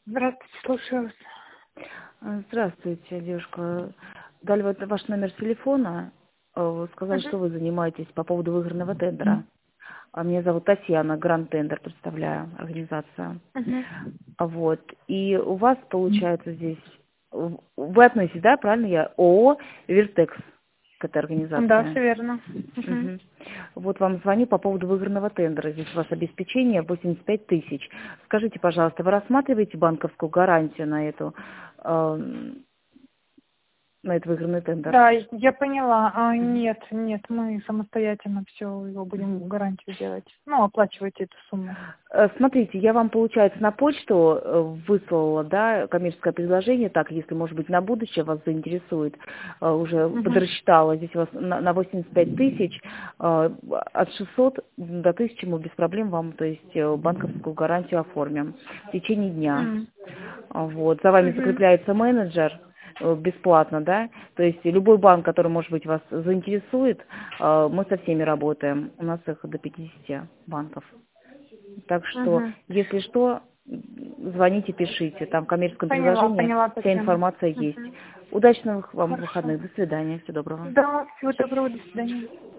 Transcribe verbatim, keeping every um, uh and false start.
Здравствуйте, слушаю вас. А, Здравствуйте, девушка. Дали вот ваш номер телефона, э, сказали, Мгм. что вы занимаетесь по поводу выигранного тендера. А меня зовут Татьяна, Гранд Тендер представляю, организация. Мгм. А Вот. И у вас, получается, здесь... в- Вы относитесь, да, правильно я? ООО «Виртекс» к этой Да, организации. все верно. Мгм. Мгм. Вот вам звоню по поводу выигранного тендера. Здесь у вас обеспечение восемьдесят пять тысяч. Скажите, пожалуйста, вы рассматриваете банковскую гарантию на эту, эм, на этот выигранный тендер? Да, я поняла. А, нет, нет, мы самостоятельно все его будем гарантию делать. Ну, оплачивайте эту сумму. Э, Смотрите, я вам, получается, на почту э, выслала, да, коммерческое предложение, так, если, может быть, на будущее вас заинтересует, э, уже Мгм. подрасчитала, здесь у вас на на восемьдесят пять тысяч, э, от шестисот до тысячи мы без проблем вам, то есть, э, банковскую гарантию оформим в течение дня. М. А, Вот, за вами Мгм. закрепляется менеджер, э, бесплатно, да, то есть любой банк, который, может быть, вас заинтересует, э, мы со всеми работаем, у нас их до пятидесяти банков. Так что, Мгм. если что, м, звоните, пишите. Там в коммерческом Поняла, предложении поняла, вся Татьяна. информация есть. Мгм. Удачных вам Хорошо. выходных. До свидания. Всего доброго. Да, всего доброго, до свидания.